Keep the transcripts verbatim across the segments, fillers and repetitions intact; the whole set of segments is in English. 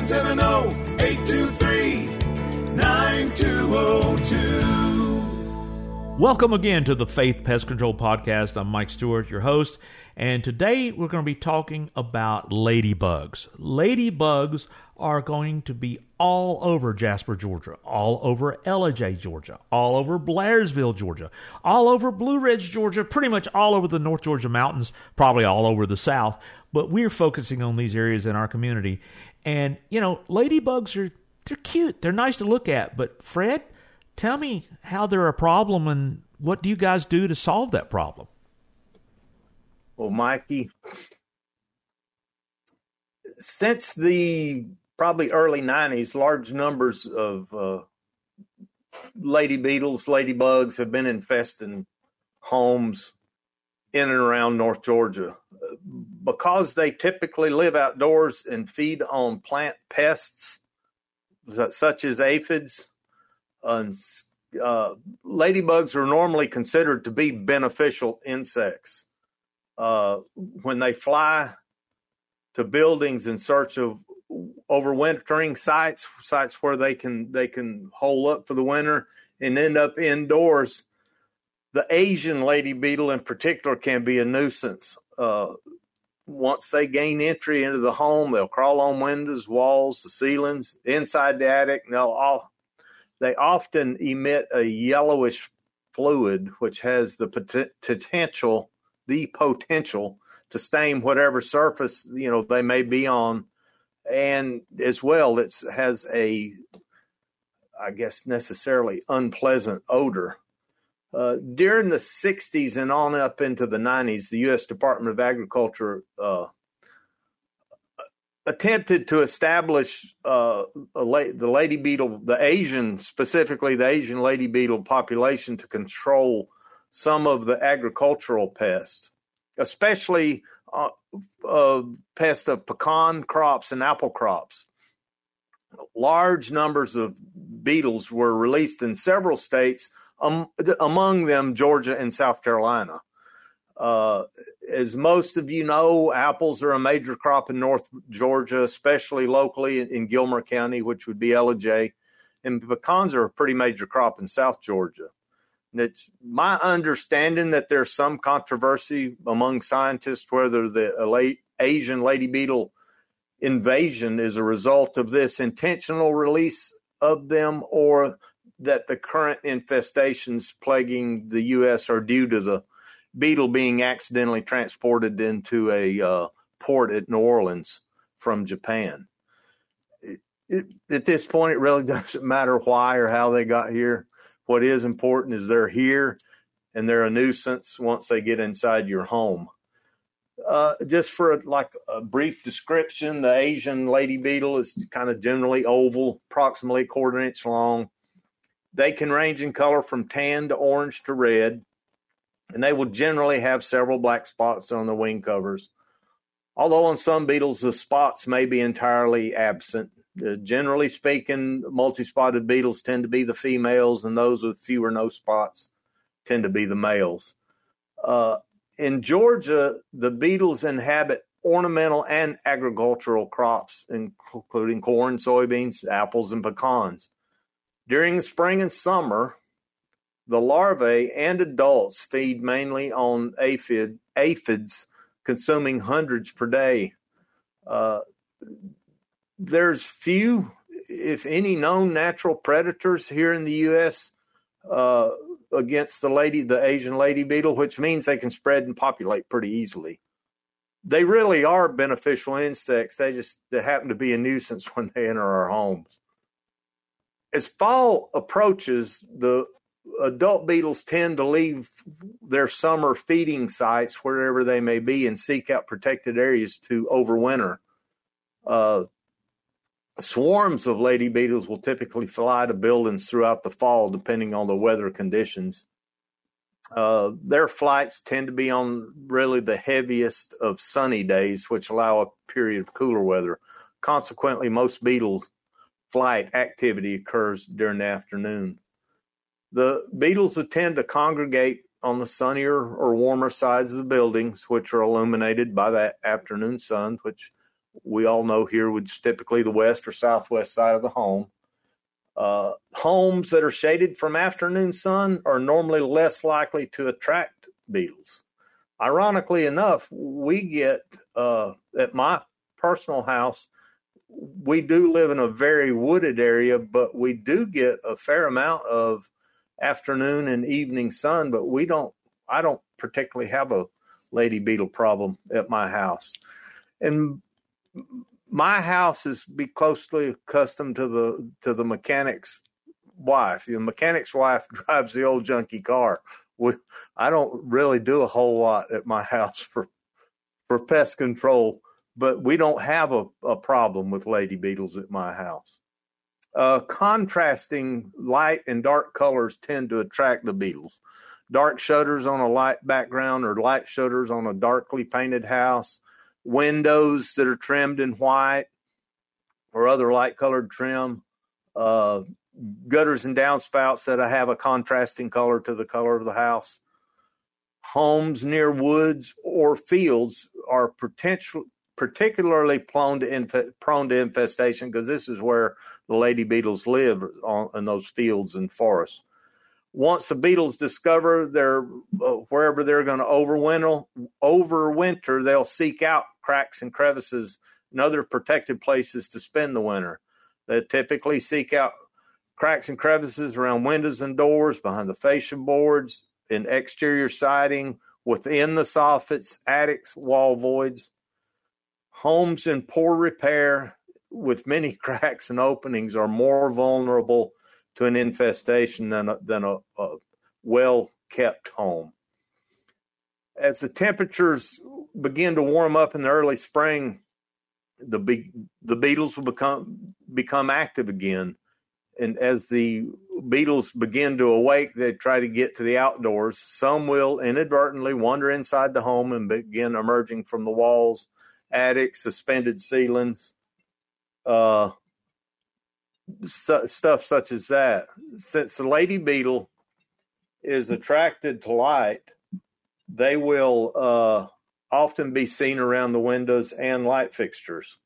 seven zero, eight two three, nine two zero two. Welcome again to the Faith Pest Control Podcast. I'm Mike Stewart, your host, and today we're going to be talking about ladybugs. Ladybugs are going to be all over Jasper, Georgia, all over Ellijay, Georgia, all over Blairsville, Georgia, all over Blue Ridge, Georgia, pretty much all over the North Georgia mountains, probably all over the South, but we're focusing on these areas in our community. And, you know, ladybugs are, they're cute, they're nice to look at, but Fred, tell me how they're a problem and what do you guys do to solve that problem? Well, Mikey, since the probably early nineties, large numbers of uh, lady beetles, ladybugs have been infesting homes in and around North Georgia. Because they typically live outdoors and feed on plant pests such as aphids, and uh, ladybugs are normally considered to be beneficial insects. Uh, when they fly to buildings in search of overwintering sites, sites where they can they can hole up for the winter and end up indoors, the Asian lady beetle in particular can be a nuisance. Uh, once they gain entry into the home, they'll crawl on windows, walls, the ceilings, inside the attic. And they'll all, they often emit a yellowish fluid, which has the pot- potential, the potential to stain whatever surface, you know, they may be on. And as well, it has a, I guess, necessarily unpleasant odor. Uh, during the sixties and on up into the nineties, the U S Department of Agriculture uh, attempted to establish uh, a la- the lady beetle, the Asian, specifically the Asian lady beetle population, to control some of the agricultural pests, especially uh, uh, pests of pecan crops and apple crops. Large numbers of beetles were released in several states, Um, among them Georgia and South Carolina. Uh, as most of you know, apples are a major crop in North Georgia, especially locally in, in Gilmer County, which would be Ellijay, and pecans are a pretty major crop in South Georgia. And it's my understanding that there's some controversy among scientists whether the Asian lady beetle invasion is a result of this intentional release of them, or that the current infestations plaguing the U S are due to the beetle being accidentally transported into a uh, port at New Orleans from Japan. It, it, at this point, it really doesn't matter why or how they got here. What is important is they're here, and they're a nuisance once they get inside your home. Uh, just for like a brief description, the Asian lady beetle is kind of generally oval, approximately a quarter inch long. They can range in color from tan to orange to red, and they will generally have several black spots on the wing covers. Although on some beetles, the spots may be entirely absent. Uh, generally speaking, multi-spotted beetles tend to be the females, and those with few or no spots tend to be the males. Uh, in Georgia, the beetles inhabit ornamental and agricultural crops, including corn, soybeans, apples, and pecans. During the spring and summer, the larvae and adults feed mainly on aphid, aphids, consuming hundreds per day. Uh, there's few, if any, known natural predators here in the U S uh, against the lady, the Asian lady beetle, which means they can spread and populate pretty easily. They really are beneficial insects. They just they happen to be a nuisance when they enter our homes. As fall approaches, the adult beetles tend to leave their summer feeding sites wherever they may be and seek out protected areas to overwinter. Uh, swarms of lady beetles will typically fly to buildings throughout the fall, depending on the weather conditions. Uh, their flights tend to be on really the heaviest of sunny days, which allow a period of cooler weather. Consequently, most beetles flight activity occurs during the afternoon. The beetles would tend to congregate on the sunnier or warmer sides of the buildings, which are illuminated by that afternoon sun, which we all know here, which is typically the west or southwest side of the home. Uh, homes that are shaded from afternoon sun are normally less likely to attract beetles. Ironically enough, we get, uh, at my personal house, we do live in a very wooded area, but we do get a fair amount of afternoon and evening sun, but we don't, I don't particularly have a lady beetle problem at my house. And my house is be closely accustomed to the, to the mechanic's wife. The mechanic's wife drives the old junky car. We, I don't really do a whole lot at my house for, for pest control, but we don't have a, a problem with lady beetles at my house. Uh, contrasting light and dark colors tend to attract the beetles. Dark shutters on a light background or light shutters on a darkly painted house, windows that are trimmed in white or other light colored trim, uh, gutters and downspouts that have a contrasting color to the color of the house. Homes near woods or fields are potential, particularly prone to, inf- prone to infestation because this is where the lady beetles live on, in those fields and forests. Once the beetles discover their uh, wherever they're going to overwinter, overwinter, they'll seek out cracks and crevices and other protected places to spend the winter. They typically seek out cracks and crevices around windows and doors, behind the fascia boards, in exterior siding, within the soffits, attics, wall voids. Homes in poor repair with many cracks and openings are more vulnerable to an infestation than a, than a, a well-kept home. As the temperatures begin to warm up in the early spring, the be- the beetles will become become active again. And as the beetles begin to awake, they try to get to the outdoors. Some will inadvertently wander inside the home and begin emerging from the walls, attics, suspended ceilings, uh, su- stuff such as that. Since the lady beetle is attracted to light, they will uh, often be seen around the windows and light fixtures.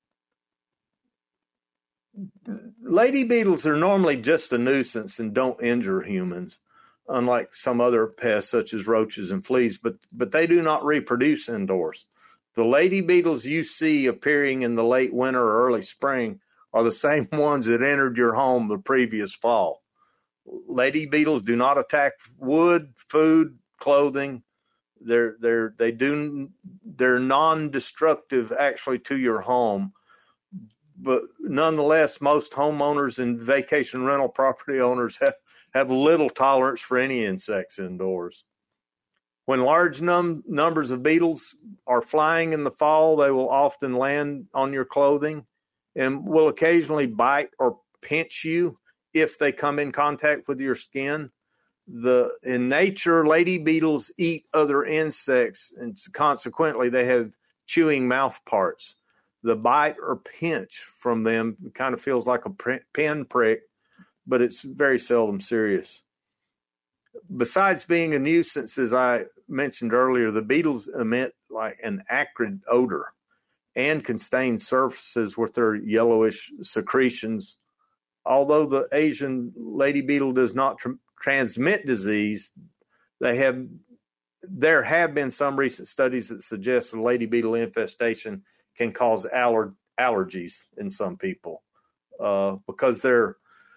Lady beetles are normally just a nuisance and don't injure humans, unlike some other pests such as roaches and fleas, but, but they do not reproduce indoors. The lady beetles you see appearing in the late winter or early spring are the same ones that entered your home the previous fall. Lady beetles do not attack wood, food, clothing. They're they're they do they're non-destructive actually to your home. But nonetheless, most homeowners and vacation rental property owners have, have little tolerance for any insects indoors. When large num- numbers of beetles are flying in the fall, they will often land on your clothing and will occasionally bite or pinch you if they come in contact with your skin. The in nature, lady beetles eat other insects, and consequently, they have chewing mouth parts. The bite or pinch from them kind of feels like a pin prick, but it's very seldom serious. Besides being a nuisance, as I mentioned earlier, the beetles emit like an acrid odor and can stain surfaces with their yellowish secretions. Although the Asian lady beetle does not tr- transmit disease, they have there have been some recent studies that suggest the lady beetle infestation can cause aller- allergies in some people uh, because their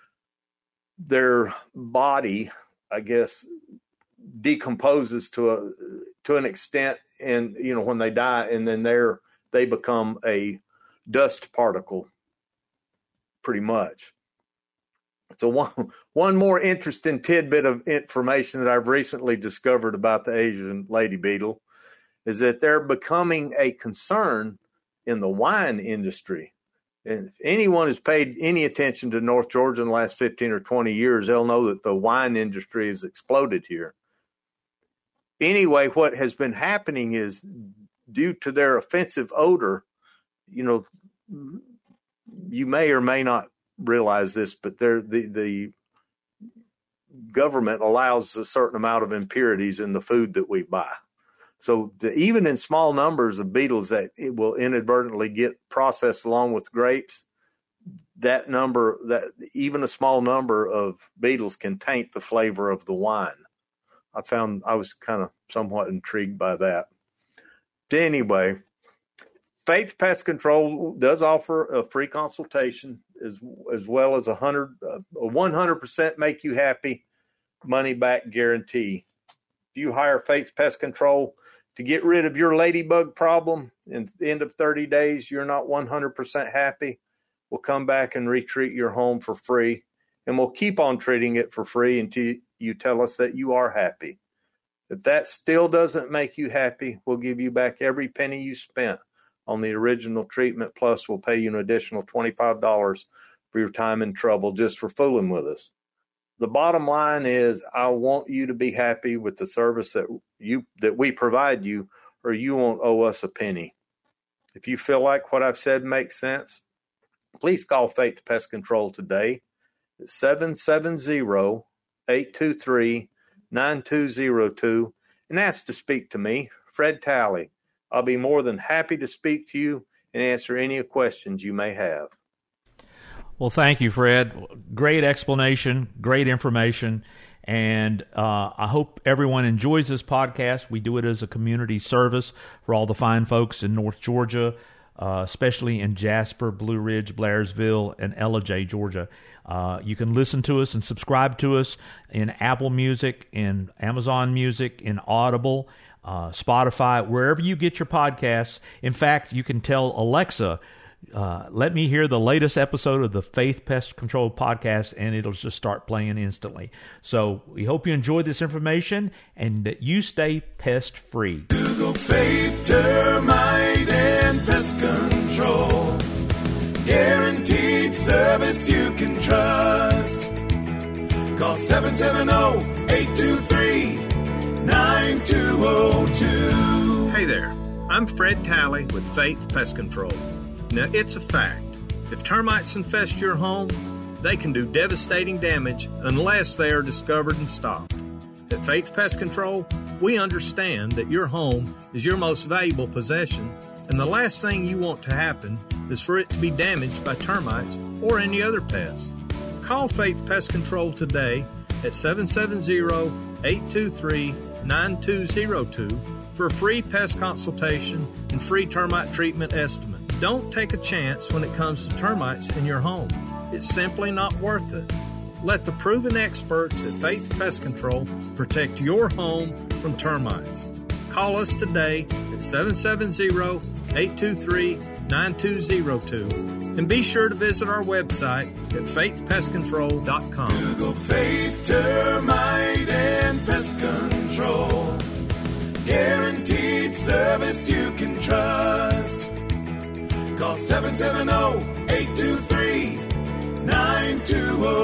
their body, I guess, decomposes to a to an extent, and you know when they die, and then they're they become a dust particle, pretty much. So one one more interesting tidbit of information that I've recently discovered about the Asian lady beetle is that they're becoming a concern in the wine industry. And if anyone has paid any attention to North Georgia in the last fifteen or twenty years, they'll know that the wine industry has exploded here. Anyway, what has been happening is due to their offensive odor, you know, you may or may not realize this, but they're, the, the government allows a certain amount of impurities in the food that we buy. So the, even in small numbers of beetles that it will inadvertently get processed along with grapes, that number, that even a small number of beetles can taint the flavor of the wine. I found I was kind of somewhat intrigued by that. Anyway, Faith Pest Control does offer a free consultation as as well as a hundred a one hundred percent make you happy money back guarantee. If you hire Faith Pest Control to get rid of your ladybug problem, and at the end of thirty days, you're not one hundred percent happy, we'll come back and retreat your home for free, and we'll keep on treating it for free until you tell us that you are happy. If that still doesn't make you happy, we'll give you back every penny you spent on the original treatment, plus we'll pay you an additional twenty-five dollars for your time and trouble just for fooling with us. The bottom line is I want you to be happy with the service that you that we provide you, or you won't owe us a penny. If you feel like what I've said makes sense, please call Faith Pest Control today at seven seven zero, eight two three, nine two zero two and ask to speak to me, Fred Talley. I'll be more than happy to speak to you and answer any questions you may have. Well, thank you, Fred. Great explanation, great information, and uh, I hope everyone enjoys this podcast. We do it as a community service for all the fine folks in North Georgia, uh, especially in Jasper, Blue Ridge, Blairsville, and Ellijay, Georgia. Uh, you can listen to us and subscribe to us in Apple Music, in Amazon Music, in Audible, uh, Spotify, wherever you get your podcasts. In fact, you can tell Alexa, Uh, let me hear the latest episode of the Faith Pest Control podcast, and it'll just start playing instantly. So we hope you enjoyed this information and that you stay pest free. Google Faith Termite and Pest Control. Guaranteed service you can trust. Call seven seven zero, eight two three, nine two zero two. Hey there, I'm Fred Talley with Faith Pest Control. Now, it's a fact. If termites infest your home, they can do devastating damage unless they are discovered and stopped. At Faith Pest Control, we understand that your home is your most valuable possession, and the last thing you want to happen is for it to be damaged by termites or any other pests. Call Faith Pest Control today at seven seven zero, eight two three, nine two zero two for a free pest consultation and free termite treatment estimate. Don't take a chance when it comes to termites in your home. It's simply not worth it. Let the proven experts at Faith Pest Control protect your home from termites. Call us today at seven seven zero, eight two three, nine two zero two and be sure to visit our website at faith pest control dot com. Google Faith Termite and Pest Control. Guaranteed service you can trust. Call seven seven zero, eight two three, nine two zero two.